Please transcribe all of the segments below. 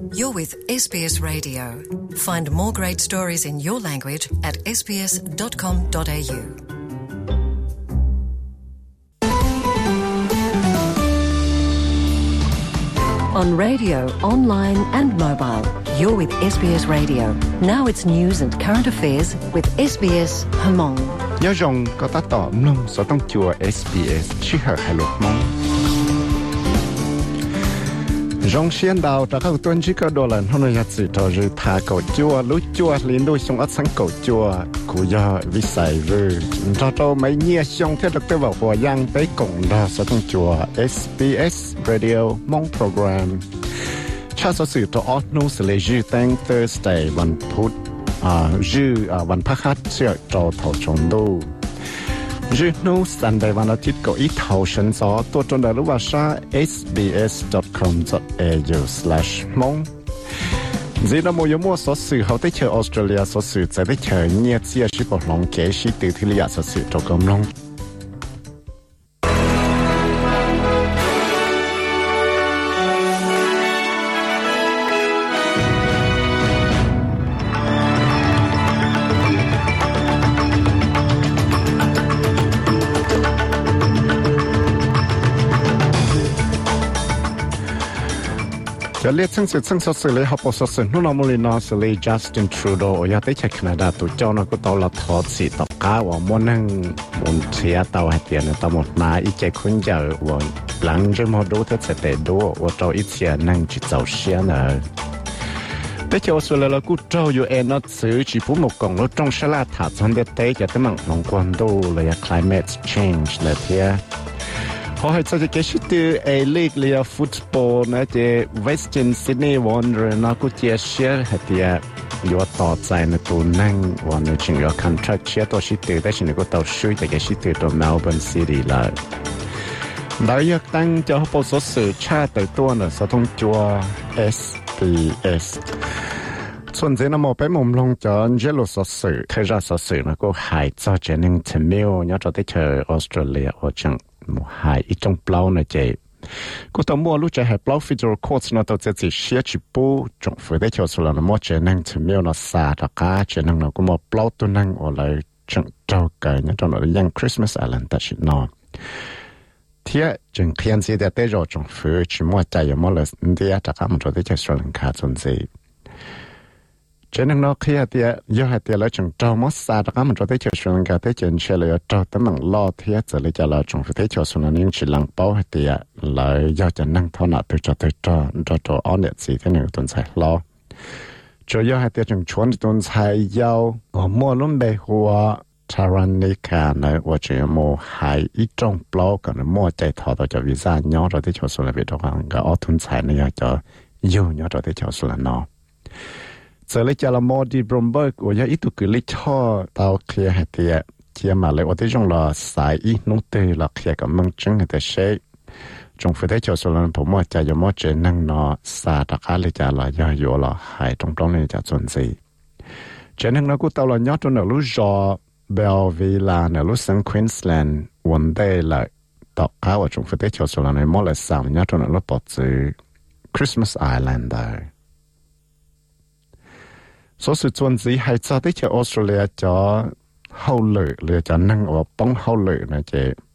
You're with SBS Radio. Find more great stories in your language at sbs.com.au. On radio, online and mobile, you're with SBS Radio. Now it's news and current affairs with SBS Hmong. Nhớ rằng có ta tỏ nông số tông chùa SBS chỉ hợp hai lục mong. Rong xiên đào đã các tuần chỉ có đồ lần hôm nay chỉ cho rư thả cầu chùa lúa chùa liên đôi xong ắt sáng cầu chùa cụ do vi sai rư cho mấy nhia xong theo được tới vào hòa giang tới cùng đó số tông chùa SBS Radio Mong Program. Cha số sự cho ớt nô sẽ lấy rư tăng Thursdayวันพุธrưวันพฤหัสเชื่อจอถอดชนดูรโนสันเดวันอาทิตย์ก็อีเท่าฉันซอตัวจนได้รู้ว่าชา sbs.com.au/mong จีนโมยมัวสอสื่อเขาได้เจอออสเตรเลียสอสื่อจะได้เจอเนี่ยเสียชีพลองเกชิตือที่เลียสอสื่อจกำลงจะเรียกซึ่งสื่อเลยเขาบอกสื่อนู่นน่ะมูลินาสื่อเลยจัสตินทรูโดอยากได้ใช้แคนาดาตัวเจ้าน่ะก็ต้องละทอดสีตอกก้าวว่ามันนั่งมันเสียเตาให้เตียนตาหมดมาอีเจ้าคุณเจ้าว่าหลังจะมาดูเธอจะได้ดูว่าเจ้าอีเสียนั่งจิตเจ้าเสียน่ะแต่เจ้าส่วนละกูเจ้าอยู่เอ็นนัดสื่อจีผู้หมกกองรถจงฉลาดถาดสันเดเตจะตั้งมั่งลงกวนดูเลย climate change เลยเทียพอให้จะเกิดชิดเอลิกเลียฟุตบอลนะเจเวสต์ซิดนีย์วันเรนักเจียเชียร์เหตุอยู่ต่อใจในตัวนั่งวันนี้จึงอยู่คันทรัคเชียร์ตัวชิดแต่ฉันก็ต้องช่วยแต่เกิดชิดตัวเมลเบิร์นซิตี้เลยได้อยากตั้งจะให้ผู้สื่อชาติตัวเนี่ยสะท้อนจัว SBS ส่วนเจ้าหน้าไปมุมลงจอนเจลุสสื่อเคยจะสื่อนะก็หายจากเจนึงเทมิลเนี่ยจะได้เจอออสเตรเลียว่าจังมูหายอีจงเปล่านะเจกูต้องมัวรู้ใจให้เปล่าฟิจารณ์โคตรนะตัวเจ้าจีเชียจิปูจงฝืนได้เที่ยวสุดแล้วนะมัวเจนังถึงมีนะซาตะกาเจนังนะกูมัวเปล่าตัวนังอะไรจังเจ้าเกิดเนี่ยตอนนั้นยังคริสต์มาสอะไรแต่ชิดนอเที่ยจึงเขียนสีเดียดได้รอจงฝืนชิมัวใจอย่ามัวเลยเดียตะกามันจะได้เที่ยวสุดแล้วขาดจนสิเจนังนอกเขียเดียย่อให้เดียแล้วจึงเจ้ามัวซาตะกามันจะได้เที่ยวสุดแล้วขาดได้เจนเชื่อเลยเจ้าแต่มันล่อเที่ยจะเลยจะเราจงฝืนได้เที่ยวสุดแล้วยังชิลังเป้าให้เดียเลยย่อจะนั่งเท่านั้นตัวจะอ่อนเด็ดสีที่หนึ่งตัวใส่ล้อจะย่อให้เดียจึงชวนตัวใส่ยาวมัวล้มเบหัวทารันนิคาในว่าจะมัวหายอีจงเปล่ากันมัวใจถอดจากวีซ่าย้อนเราได้เที่ยวสุดแล้วไปตรงนั้นก็เอาทุนใส่เนี่ยจะยุ่งย้อนเราได้เที่ยวสุดแล้วเนาะเจอเลยจะละโมดีบรมเบิร์กว่าอีตุกุลิช่อเตาเคลียให้เตียเทียมาเลยว่าที่จงละสายอีนุ่งเตยละเคลียกับมึงจึงให้แต่เชจงฝืนได้เจ้าส่วนผมว่าจะยมว่าเจนั่งนอซาตะกาเลยจะละย่ออยู่ละหายตรงเลยจะจนสิเจนั่งนอกูเตาละยอดจนรู้จอเบลวิลาเนี่ยรู้สังควีนส์แลนด์วันได้ละตอกข้าวจงฝืนได้เจ้าส่วนในมอเลยสามยอดจนรู้ปอดซื้อคริสต์มาสไอแลนด์ได้所以专制係在啲嘅 Australia 咗後來咧就能話幫後來呢嘅，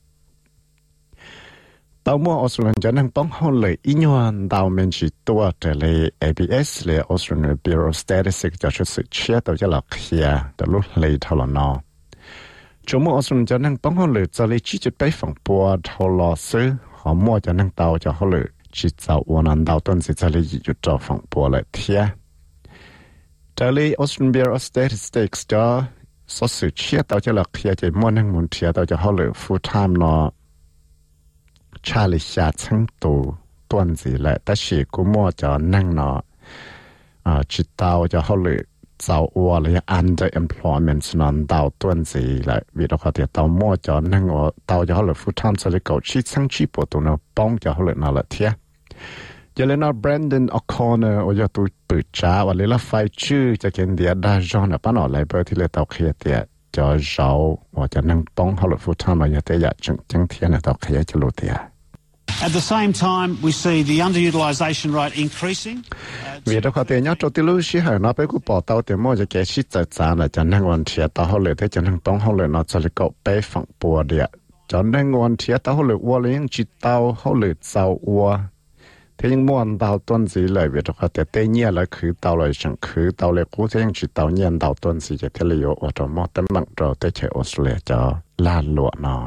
到末 Australia 就能幫後來，因為到面是多嘅咧 ABS 咧 Australia Bureau of Statistics 就出事切到一落去啊，就落嚟頭啦喏。做末 Australia 就能幫後來，就嚟直接俾防波頭落水，後末就能到就後來，直就我能到當時就嚟要做防波嚟貼。แต่เลย Australian Bureau of Statistics จะสอสื่อเชียร์ตัวจะหลักเชียร์จะมั่วนั่งมุนเชียร์ตัวจะเขาเลย full time เนาะชาลิชาชั้งตัวสิแหละแต่ชีกูมั่วจะนั่งเนาะจิตตัวจะเขาเลยเจ้าวัวเลย underemployment นอนตัวสิแหละวิธีเขาเดียวตัวมั่วจะนั่งตัวจะเขาเลย full time จะเลยเก่าชีชั้งชีปตัวเนาะป้องจะเขาเลยนั่นแหละเทียจะเล่นแบรนดอนอคอนเนอร์ว่าจะตัวปิดจ้าว่าเลยละไฟชื่อจะเกินเดียดาจอนป้าหน่อไรเบอร์ที่เลยตัวเคลียเดียจะเจ้าว่าจะนั่งป้องเขาหลุดฟูท่ามาอย่าเตะจังเทียนตัวเคลียจะรู้เดีย At the same time, we see the underutilisation rate increasing. Vì đó có thể nhớ cho tiêu lưu sĩ hỏi nó bé cũng bỏ tàu thì mua cho cái sĩ tài sản là cho nên quan thiệt tao họ lệ thế cho nên tông họ lệ nó cho lấy cậu bé phẳng bùa địa cho nên quan thiệt tao họ lệ qua lấy những chỉ tao họ lệ giàu qua thế nhưng muốn tao tuân gì lại vì đó có thể tây nhẹ là khử tao lại chẳng khử tao lại cố thế nhưng chỉ tao nhận tao tuân gì cho thế là yếu ở trong một tấm bằng rồi tới chơi Australia cho lan lụa nó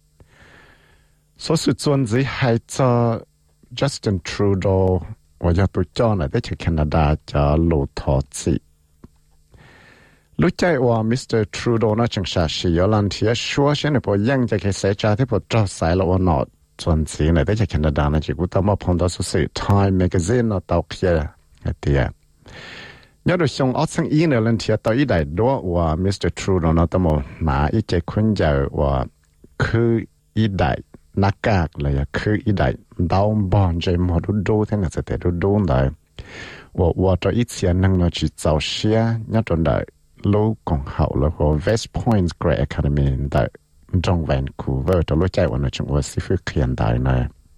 số sự tuân gì hay cho Justin Trudeau 我要到加拿大去加拿大就路途子。รู้ใจว่ามิสเตอร์ทรูโดน่าจังชาชียอลันที่ชัวร์เช่นพอยังจะแค่เสียใจที่พอจ้าสายแล้วว่านอดส่วนสีในได้จากแคนาดานะจิกูต้องมาพงต่อสื่อ Time Magazine นะตาวเขียเดียยอดส่งออกสังอีในลันที่ต่ออีได้ด้วยว่ามิสเตอร์ทรูโดน่าต้องมาอีเจคุณเจ้าว่าคืออีได้นักกากเลยคืออีได้ดาวบอลใจหมดดูทั้งนั้นจะแต่ดูได้ว่าจะอีเสียนั่งเราจิตเจ้าเสียยอดได้ลูกของเขาแล้วก็ West Point Great Academy ได้จง Vancouver จะรู้ใจว่าในจังหวัดซิฟิเคียนได้นะ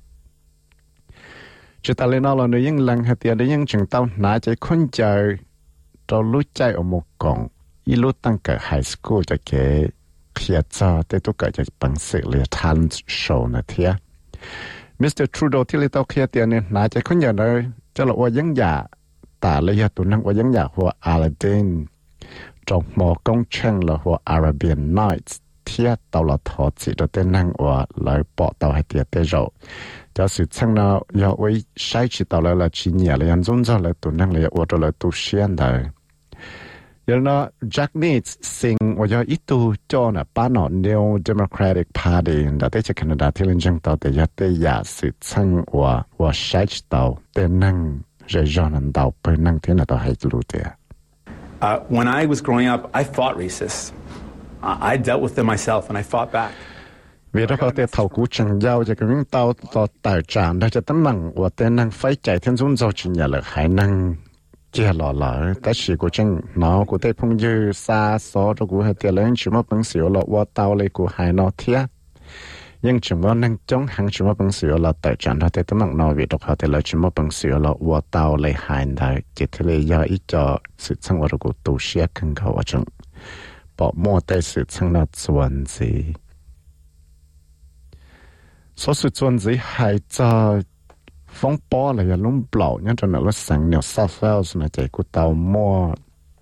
จุดอะไรนั่นเราเนี่ยยังหลังเหตุการณ์ยังจึงต้องน่าจะคุ้นใจจะรู้ใจอมกงอีรู้ตั้งแต่ High School จะเก๋เขียนจะแต่ตัวเกิดจากบังสือเรียนทันโชว์นะเทียมิสเตอร์ทรูโดที่เราต้องเขียนเตียเนี่ยน่าจะคุ้นใจเลยจะเราว่ายังอยากแต่เลยตัวนั่งว่ายังอยากว่าอาลาดินtrong mò công trình là hoa Arabian Nights thiết tàu là thọ chỉ được tên năng và lại bỏ tàu hay tiệt tê rồi cho sự chăng nào do với sai chỉ tàu là chỉ nhẹ là anh dùng cho là tụi năng là ở đó là tụi xuyên đời giờ nó Jack Needs sinh và do ít tu cho là ba nó New Democratic Party đã tới cho Canada thì lên trong tàu để cho tới giả sự chăng và sai chỉ tàu tên năng rồi do năng tàu bên năng thế nào tàu hay lưu tiệt. When I was growing up, I fought racists. I dealt with them myself, and I fought back. Vì đó có thể thầu cú chẳng giao cho cái những tàu tài sản đó cho tấm bằng và tên năng phải chạy thiên dung do chỉ nhà là hải năng chia lọ lỡ tất sự của chân nó của tây phong dư xa số cho của hai tiền lớn chỉ một bằng xíu lọ và tàu lấy của hải nó thiết nhưng chúng nó năng chống hàng chúng nó bằng xíu là tài sản đó tây tấm bằng nó vì đó có thể là chúng nó bằng xíu là và tàu lấy hải đó chỉ thế là do ít cho sự sinh hoạt của tổ chức cần cầu ở trong bỏ mua tay sự sinh hoạt chuẩn gì số sự chuẩn gì hay cho phong bó là lúc bảo nhá cho nó là sáng nhiều South Wales là chạy của tàu mua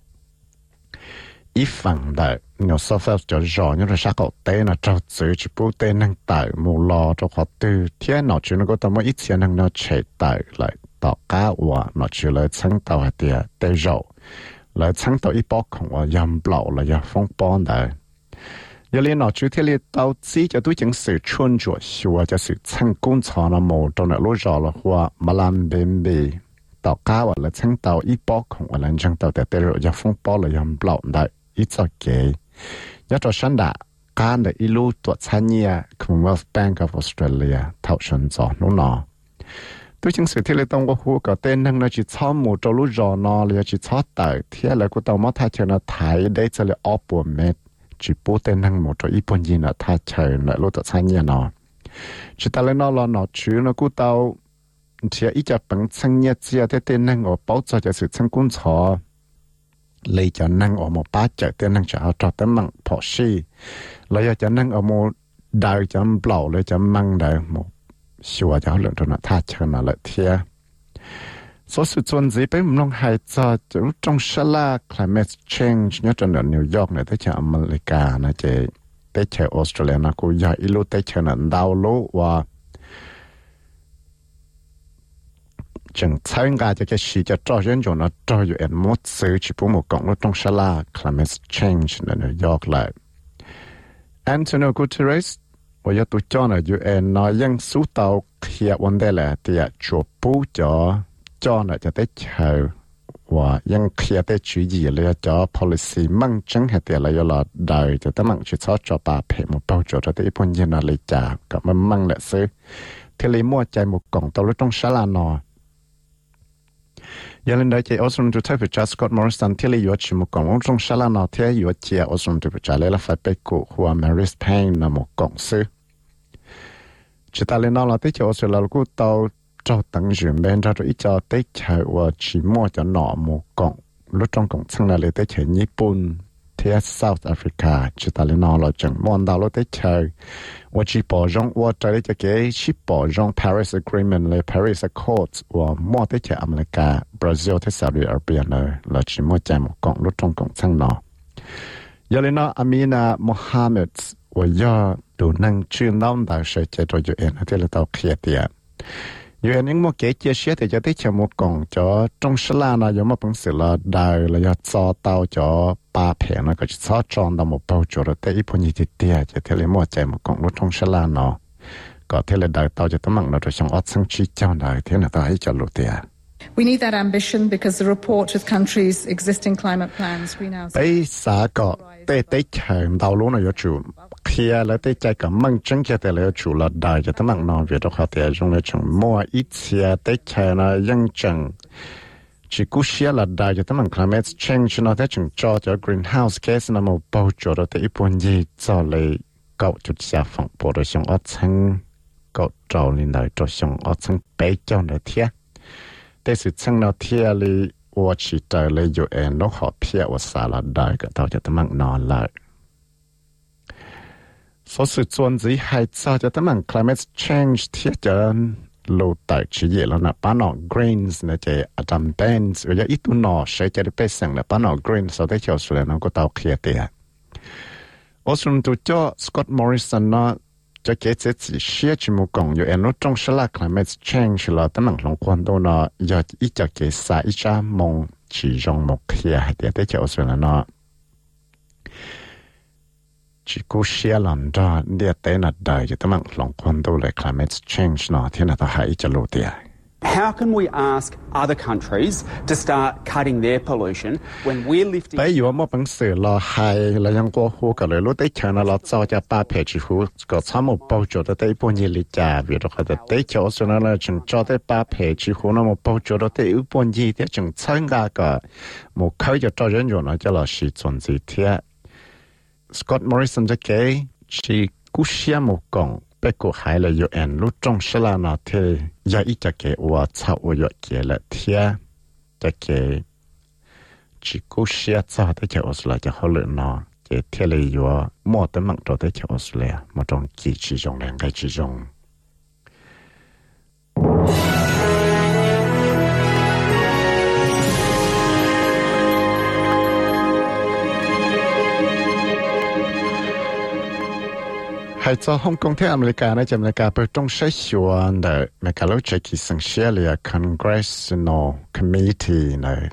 ít phần đại nhiều South Wales cho rõ như là sao cậu tên là trâu giữ chỉ bố tên năng tại mù lò cho họ từ thế nào chứ nó có tàu mua ít tiền năng nó chạy tại lại tàu cá và nó chỉ là sáng tàu hay tiệt tê rõ lại sáng tàu ít bó không và yam bảo là do phong bó đại giờ liên nó chú thế liên tàu chỉ cho tôi chứng sự chuyên注或者是成功操那么到那路上了话马兰边边到家或者成到一包空或者成到在对了要风暴了要不的一早给要做山的干的一路做产业 Commonwealth Bank of Australia 投选做นู่นน่ะtôi chứng sự thế liên tông của khu có tên năng là chỉ操một trong路上nó là chỉ操tại thế là của tàu mất thay cho nó thái để cho là opposite chỉ bố tên năng một trong ít bốn gì là thay trời lại lối tự sai nhẹ nó chỉ ta lên nó là nó chứ nó cũng tao chỉ ít cho bằng sang nhẹ chỉ là tên năng ở bảo cho sự thành công cho lấy cho năng ở một bát chợ tên năng cho cho tấm bằng phò xì lấy cho năng ở một đời cho bảo lấy cho mang đời một xua cho lượng cho nó thay trời nó lại thiệt số sự chuẩn gì bây giờ hay cho trong sala climate change nhất trong New York này tới chợ America này chỉ tới chợ Australia nó cũng dài ilu tới chợ nó đào lúa và chẳng参加这个事就照人用了照有人么事去不么讲了trong sala climate change ใน New York 来 Antonio Guterres 我要读讲了 UN 那ยังสู้到เคลียร์วันได้แหละที่จะปูจ่อcho nó cho tới chờ vàยังเคลียร์ได้注意เลยจะ policy มั่งจังเหตุอะไรอยู่đờiจะต้องมั่งชุดชอบปาเพมbao giờ cho tớiปุ่นยันอะไรจ่ากับมันมั่งแหละซื้อที่เลยมั่วใจหมกกล่องตัวรถต้องชะลานอยันเลยได้ใจออสมดูเทพจัสกอตมอริสันที่เลยอยู่ชิมกล่องต้องชะลานอที่อยู่เจียออสมดูจ่าเลยละไฟไปกูหัวแมริสเพนนำหมกกล่องซื้อ chỉ ta lên nó là tới chỗ là cô tàu cho tận dụng bên ra rồi cho tới chờ và chỉ mua cho nọ một cọng lúc trong cọng xăng là tới chờ Nhật Bản thế South Africa chỉ ta lên nó là chẳng mua đào lúc tới chờ và chỉ bỏ rong và tới cho cái chỉ bỏ rong Paris Agreement là Paris Accords và mua tới chờ America Brazil tới Saudi Arabia là chỉ mua chạy một cọng lúc trong cọng xăng nọ giờ lên nó Amina Mohammed và do đủ năng chuyên đóng đại sứ chế độ UN thì là tàu kia tiền UN những một cái chia sẻ thì cho tới chờ một cổng cho trong số là nó giống một bằng sự là đại là do cho tàu cho ba phe nó có cho tròn到một bao chỗ rồi tới ít bao nhiêu tiền cho thế là một chạy một cổng lúc trong số là nó có thể là đại tàu cho tấm bằng nó rồi xong ớt sang chi cho đại thế là tao hãy cho lụt tiền. We need that ambition because the report with countries' existing climate plans we now see. Bây giờ có tới chờ đào lúa nó có chủ kia là tới chạy cả măng trứng cho tới là chủ là đại cho tấm bằng nó việc đó họ thì dùng để chọn mua ít xe tới chờ nó dân chừng chỉ cú xe là đại cho tấm bằng climate change nó tới chừng cho greenhouse gas nó một bao chỗ đó tới ít bốn gì cho lấy cậu chút xe phòng bộ rồi xong ở chân cậu trâu lên đời rồi xong ở chân bé cho nó thiệtแต่สุดท้ายเราเที่ยวเลยว่าชีเตอร์เลยอยู่เองนกหอบเพี้ยว่าสารได้ก็ต้องจะต้องนอนเลยสุดส่วนที่ให้จะต้อง climate change ที่จะรู้แต่ชีวิตแล้วนะป้านอ greens นะเจอดัมเบนส์ว่าอีตัวหนอใช้จะได้ไปสั่งแล้วป้านอ greens เราได้เชี่ยวชาญแล้วก็ต้องเคลียร์เตียส่วนตัวเจ้า Scott Morrison นะจะเกิดจากเชื่อจมูกกงอยู่เอ็นรู้ตรงฉลาด climate change แล้วตั้งหลังคนตัวน่ะอยากอีจะเกิดสายจะมองchỉ dùng một kia hay để tới chỗ rồi là nó chỉ cố xia làm ra để tới là đời cho tấm lòng quan tâm lại climate change nó thì là ta hãy cho lụt tiền. How can we ask other countries to start cutting their pollution when we're lifting? Bây giờ một bằng sự là hay là những qua hồ cả lời lúc tới chờ nó là cho ba phe chỉ hồ có tham một bao chỗ tới bao nhiêu lít trà vì đó là tới chỗ rồi nó là chừng cho tới ba phe chỉ hồ nó một bao chỗ đó tới bao nhiêu thì chừng参加个một khởi cho人用nó cho là sự chuẩn gì thế. Scott Morrison cho cái chỉ cú xia một cọng bé cô hải là UN lúc trong sẽ là nó thì giờ ít cho cái và sau và cái là thia cho cái chỉ cố xia cho tới cho Australia cho họ lựa nó cái thia là vừa mua tới mạng cho tới cho Australia mà trong chỉ dùng là cái chỉ dùng hay cho Hong Kong theo America này, America bên trong sẽ chọn để America lúc trước khi sang xe là Congressional Committee này,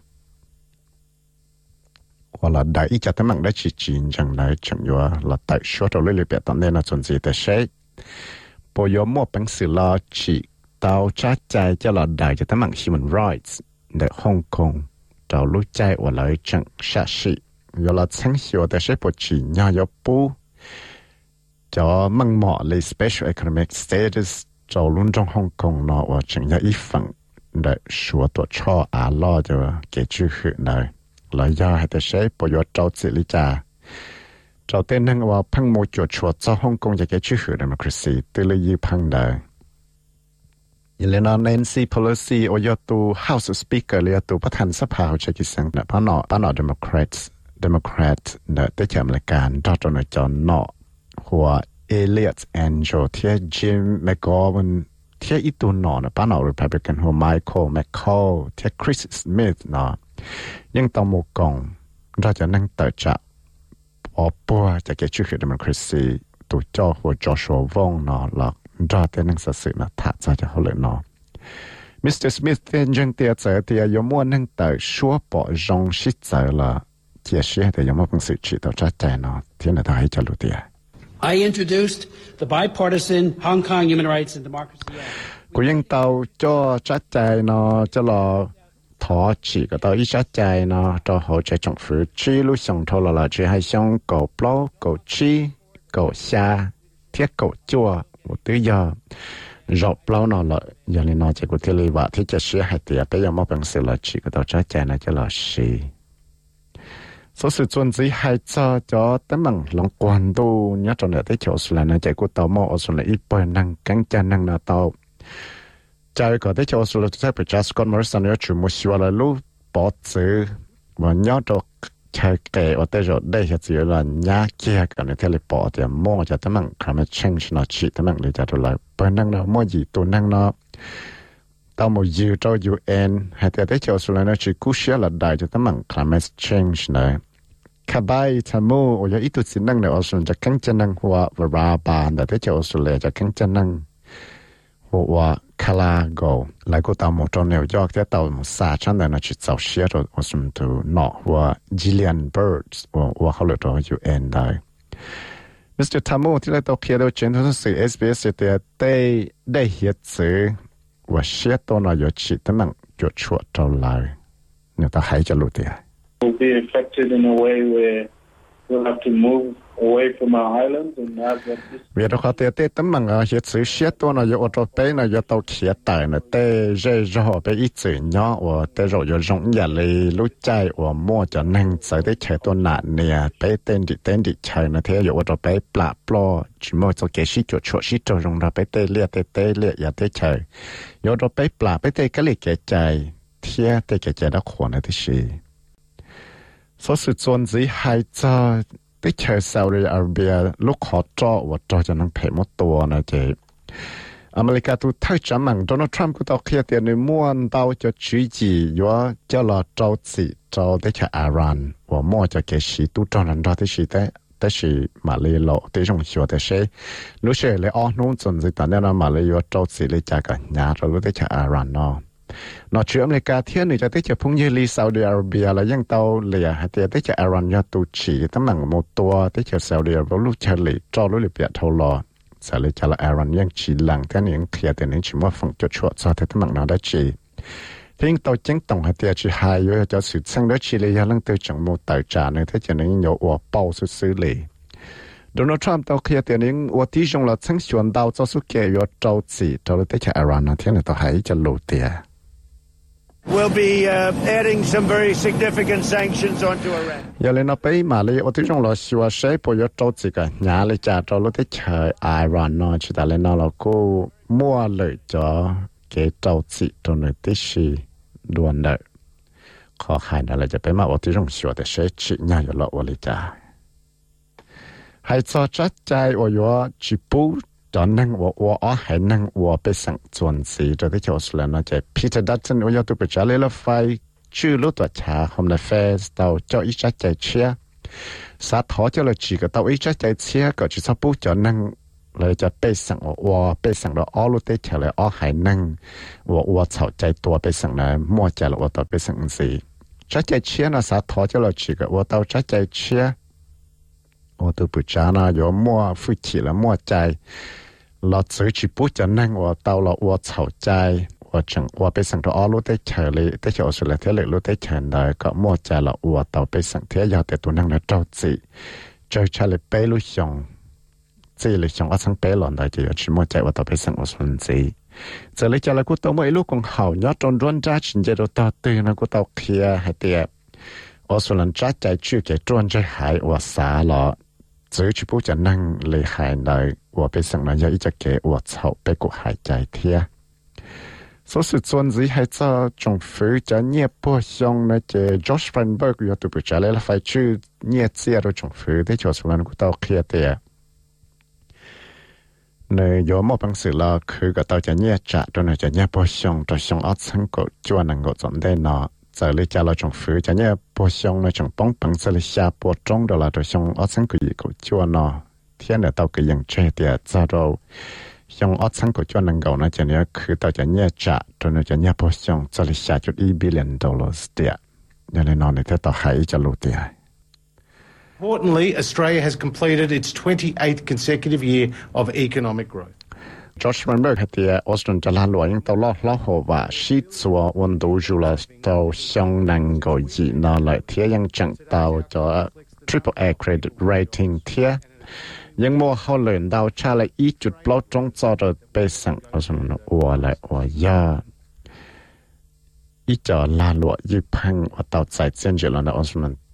hoặc là đại ý cho tấm bằng đã chỉ rằng này chẳng yếu là tại số đầu lấy biệt tận nên là chuẩn gì để sẽ, bây giờ mua bằng sự là chỉ tao trả chạy cho là đại cho tấm bằng human rights để Hong Kong đầu lúc chạy và lại chẳng sát sĩ, yếu là sáng hiệu để sẽ bộ chỉ nhà yếu bù cho măng mỏ lấy special economic status cho luôn trong Hong Kong nó và chẳng ra ý phận để sửa tổ cho lo cho cái chữ hiệu này là do hay ta sẽ bỏ vô trao trị lý trà trao tên năng và phăng một chỗ chuột cho Hong Kong cho cái chữ hiệu democracy từ lấy dư phăng đời như là Nancy Pelosi ở do tu House Speaker là tuประธานสภาcho cái sang làป้าหนอ Democrat để tới chậm lại cản cho nó cho nó của Elliot Angel theo Jim McGovern theo ít tuần nọ là bán Republican của Michael McCall theo Chris Smith nọ nhưng tàu một cổng ra cho năng tự trợ ở bùa cho cái chữ hiệu democracy tụ cho của Joshua Wong nọ là ra tới năng sự sự là thả ra cho họ lợi nọ Mr. Smith tên dân tiêu trợ thì có muốn năng tự xóa bỏ rong xích trợ là chia sẻ thì có một sự chỉ tạo ra chạy nọ thì là ta hãy cho lụt tiền. I introduced the bipartisan Hong Kong Human Rights and Democracy Act. Cô yên tàu cho trách chạy nó cho là thọ chỉ có tàu ít trách chạy nó cho hỗ trợ政府chi lúc xong thôi là chỉ hay xong cầu plo cầu chi cầu xa thiết cầu chua một thứ giờ rồi plo nó là giờ này nó chỉ có thể lấy vợ thì chỉ sẽ hay tiệt bây giờ một bằng sự là chỉ có tàu trách chạy nó cho là gì số sự chuẩn gì hay cho tấm bằng lòng quan tu nhớ trong này tới chỗ là nó chạy của tàu mò ở là ít bơi năng căng chân năng là tàu chạy có tới chỗ là sẽ phải just Scott Morrison nhớ chủ một xíu là lúc bỏ chữ và nhớ cho chạy kể ở tới chỗ đây chỉ là nhá kia cái này theo lịch bỏ thì mò cho tấm bằng climate change nó chỉ tấm bằng để cho là bơi năng nó mò gì tu năng nó tao một dự cho UN hay tới chỗ là nó chỉ cú xíu là đại cho tấm bằng climate change này cả bài tham mưu ở ít tu sinh năng này ở xuânจะcăng chân năng hoa và ra bàn để tới chỗ xuân lệจะcăng chân năng hoa Calago lại có tàu một trong New York tới tàu một xa chân này nó chỉ tàu xe rồi ở xuân từ nọ hoa Gillian Birds hoa họ lựa chọn UN đây Mr. Tamu thì lại tàu kia đâu trên thông sự SBS thì đây hiện sự và xe tàu nó có chỉ tấm bằng chuột chuột trâu lại người ta hãy cho lụt tiền will be affected in a way where we'll have to move away from our islands and have that vì đó họ tê tấm bằng hiện sự xét tôi nó có cho bé nó có tàu khía tài nó tê dây cho bé ít sự nhỏ và tê rồi có rộng nhà lì lúa chay và mua cho năng sở tới chơi tôi nạn nè bé tên đi chơi nó thế có cho bé plạ plo chỉ mua cho cái xí chuột xí cho rong ra bé tê liệt và tê chơi có cho bé plạ bé tê cái lì cái chơi thế tê cái chơi đó khoản này thế gì số sự chuẩn gì hay cho tới chơi Saudi Arabia lúc họ cho nó phải mộtตัวนะเจอเมริกาตัวท้ายจำมั่งโดนัลด์ทรัมป์ก็ต้องเคลียร์เตียนม้วนเตาจะชี้จีว่าจะรอเจ้าสิเจ้าได้แค่อิหร่านว่ามั่วจะเกษีตัวจอนันได้ที่แต่สิมาเลยโลที่จงชัวแต่เช่รู้เช่เลยอ๋อนู้นจนสิตอนนี้เรามาเลยว่าเจ้าสิเลยจากกันยาเรารู้ได้แค่อิหร่านเนาะนอกจากอเมริกาเที่ยนจะได้จะพุ่งยืลีซาอุดิอาระเบียแล้วยังเตาเหลี่ยหาแต่ได้จะอิหร่านยาตูชีตั้งหลังหมดตัวได้จะซาอุดิอาระเบียลูกเฉลี่ยจอรู้เลยเปียเท่าลอสาเลยจะละอิหร่านยังชีหลังแต่ยังเคลียร์แต่ยังชิมว่าฝั่งจุดชั่วซาแต่ตั้งหลังเราได้ชีทิ้งเตาจังตรงหาแต่ชีหายอยู่จะสุดซึ่งได้ชีเลยยังตัวจังหมดต่อจานแต่จะยัง有ว่าเป้าซื้อเลยโดนัลด์ทรัมป์เตาเคลียร์แต่ยังว่าที่จงเราทั้งส่วนเตาจะสุดเกี่ยวเจ้าสีเจ้าได้จะอิหร่านนะที่นี่ตัวหายจะรู้เตีย We'll be adding some very significant sanctions onto Iran. อย่าเลยนะไปมาเลยว่าที่จงเราชัวร์ใช้พอยเจ้าจีกันหาเลยจ่าเรารู้ได้เฉยอิหร่านเนาะชิดาเลยนะเราก็มั่วเลยจ้ะเกี่ยวเจ้าจีตรงนี้ที่ชีด่วนเลยขอให้นั่นเลยจะไปมาว่าที่จงชัวร์แต่ใช้ชิญาอยู่แล้วว่าเลยจ้ะให้จอจัดใจว่าจีปูตอนนั่งว่าให้นั่งว่าไปสั่งส่วนสีจะได้จะสุดแล้วนะจะพีเตอร์ดัตสันว่าตัวไปจ่าเลยละไฟชื่อรู้ตัวชาโฮมเลเฟสเตาเจ้าอีจัดใจเชียสาทอเจ้าเลยจีก็เตาอีจัดใจเชียก็จะชอบพูดจะนั่งเลยจะไปสั่งว่าไปสั่งเราอ้อรู้ได้เฉยให้นั่งว่าเฉาใจตัวไปสั่งนะมั่วใจหรือว่าตัวไปสั่งสีจัดใจเชียนะสาทอเจ้าเลยจีก็ว่าเตาจัดใจเชีย我都不知道有么夫妻了么在，老自己不就能我到了我吵架，我被上到阿路的车里，的就说了天里路的车来个么在了我到被上天要的都能来着急，就车里背路上，这里上我曾背了的就要去么在我到被上我顺子，这里就来古到么一路更好，要中专家现在都到对那古到开还得，我说人家在去给专家还我傻了。只去不จะนั่งเลยหายเลยว่าไปสั่งนายอีจะเกว่าเฉาไปกูหายใจเทีย所以专制还在政府在捏不像那些 Josh Frydenberg 有都不知道了，反正捏这样的政府的就是那个到开的，那有么本事了，佢个到จะ捏着，到那就捏不像，就像阿成个就能够做得呢。在里家了政府，就呢不像那种帮本事里下播种的了，就像阿成个一个就呢，天的到个样这的，找到像阿成个就能够呢，就呢去到就呢着，就呢就呢不像这里下就$1 billion的，原来那里头到还一只路的。 Importantly, Australia has completed its 28th consecutive year of economic growth. Josh Frydenberg 喺Australia จะลาลอย到攞話是做溫度住了到相能夠熱鬧來貼ยังจัง到咗 Triple A Credit Rating 貼ยัง冇好輪到差了1.8鐘做到被上我說我來我要一就拉落一碰我到在建築了我說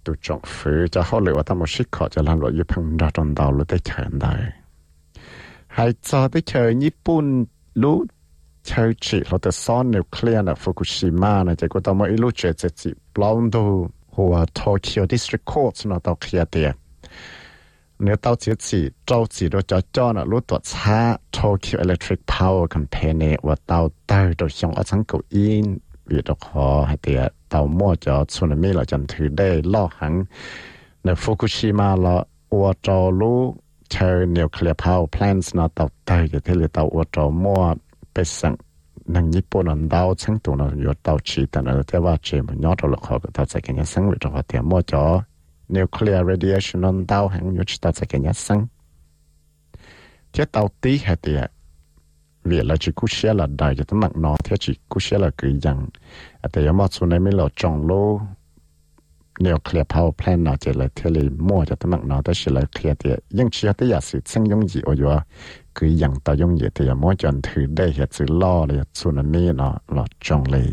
tụ trọng phứ cho họ lựa tao một xích họ cho làm loại giúp hàng ra trong đầu lúc tới chơi đây hay cho tới chơi Nhật Bản lúc chơi chỉ là từ son nuclear là Fukushima này chỉ có tao mới lúc chơi chỉ bao nhiêu hoặc Tokyo District Court nó tao kia tiền nếu tao chỉ trâu chỉ đó cho nó lúc tuột xa Tokyo Electric Power Company và tao đồ xong ở trong cầu in vì đó họ hay tiền tàu mua cho tsunami là chẳng thứ đây lo hẳn nếu Fukushima là ô tô lúc chơi nuclear power plants nó tàu tới thì thế là tàu ô tô mua bị sẵn năng Nhật Bản nó đau chẳng tụ nó vô tàu chỉ tận ở thế và chỉ một nhớ đó là họ có tàu sẽ cái nhà sáng vì đó họ tiền mua cho nuclear radiation nó đau hẳn vô chỉ tàu sẽ cái nhà sáng thế tàu tí hay tiền vì là chỉ cú xe là đại cho tấm mặt nó thế chỉ cú xe là cái dạngแต่ยังมาส่วนในไม่หลอดจงโลnuclear power plant น่ะจะเลยเทเลมั่วจะตำหนักเนาะแต่สิเลยเคลียร์แต่ยังเชื่อแต่อย่าสิซึ่งยงยีอยู่คืออย่างต่อยงยีแต่อย่ามั่วจนถือได้เหตุสิล่อเลยส่วนนี้เนาะหลอดจงเลย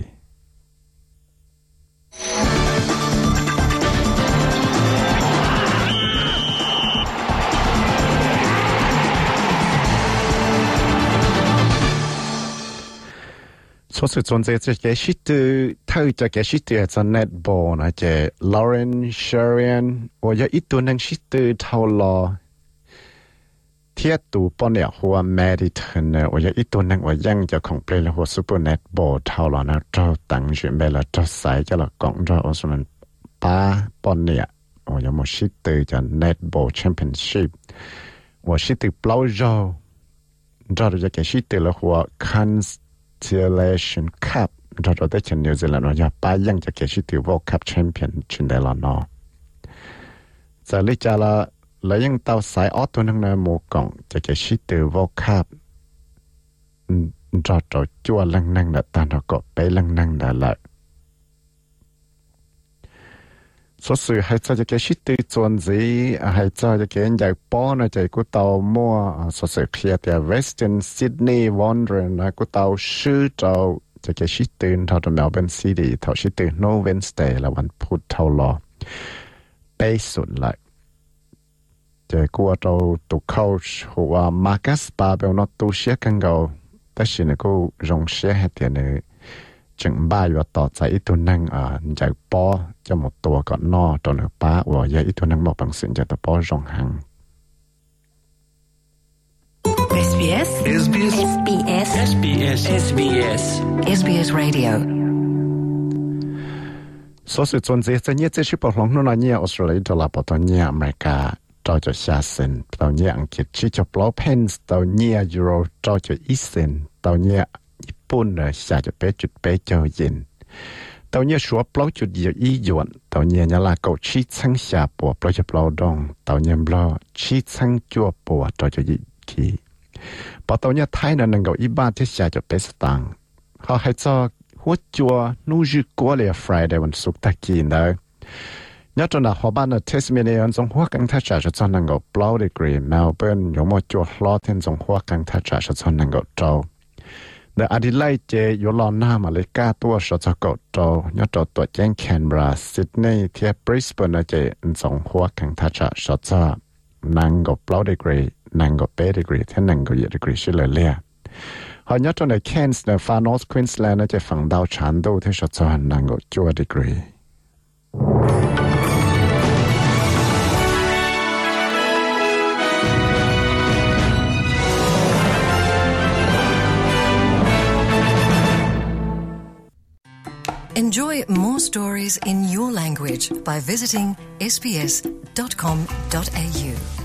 所以从这个是对头这个是对在 netball 那这 Lauren Sherian 我有一段能是对头了贴度半年或 Mediton 呢我有一段能我ยังจะ complete 或 super netball 头了那就等于没了就sai就了讲着我说们八半年我有没是对在 netball championship 我是对 blow 着这个是对了或 Constellation Cup เราได้เช่นนิวซีแลนด์ว่าป้ายังจะเกี่ยวกับ World Cup Champion ชินได้แล้วเนาะจะลิจาละแล้วยังเต้าสายออตัวนึงในหมู่กองจะเกี่ยวกับ World Cup เราจั่วลังนั่งแต่ตอนเราก็ไปลังนั่งได้ละ所以係在這個是對轉子，係在這個人在幫呢，就個到摸，所以佢哋 Western Sydney Wanderers 呢個到輸到這個是對到到 Melbourne City， 頭是對 No Wednesday 啦，วันพุธเท่า咯，ไปสุดเลยจะ個到ตัว coach หัว Marcus Babel 呢ตัวเสียกันก็แต่是呢個容เสียให้เดี๋ยว呢จึงบ้าอยู่ต่อใจอีตัวนั่งจากป้อจะหมดตัวก่อนนอตัวหนึ่งป้าว่าอย่าอีตัวนั่งบอกบางสิ่งจะตัวป้อจงหัง SBS SBS SBS SBS SBS SBS Radio 所以总之这些这些不同的呢，澳大利亚到了不同的อเมริกา到就下线，到呢อังกฤษที่จะปลอเพนส์到呢ยุโรป到就อีเซน到呢ญี่ปุ่นเนี่ย下就ไปจุดไปเจอเย็นตอนนี้ชัวปล่อยจุดเดียวอีหยวนตอนนี้เนี่ยละก็ชี้ชั้งชาปัวปล่อยจะปล่อยดองตอนนี้ปล่อยชี้ชั้งจั่วปัวต่อจะยิ่งขี้พอตอนนี้ไทยเนี่ยนั่งก็อีบ้านที่ชาจะไปสตางค์เขาให้เจ้าหัวจั่วนู่นอยู่กัวเลยFridayวันศุกร์ตะกี้เลยnhớ trong đó họ ban ở Tasmania trong hoa căng thắt trả cho năng够 blow degree Melbourne 有冇做 law 天trong hoa căng thắt trả cho năng够做ในAdelaide เจอยู่ลอนหน้ามาเลยก้าตัวชจะกดโตย้อนตัวแจ้งแคนเบราซิดนีย์ที่บริสเบนเจส่งหัวแข่งทัชชจะนั่งกับ blow degree นั่งกับ bay degree ที่นั่งกับ year degree ชื่อเลยหอย้อนในแคนส์ใน Far North Queensland เจฝั่งดาวชันดูที่ชจะนั่งกับ จั่ว degree Enjoy more stories in your language by visiting sbs.com.au.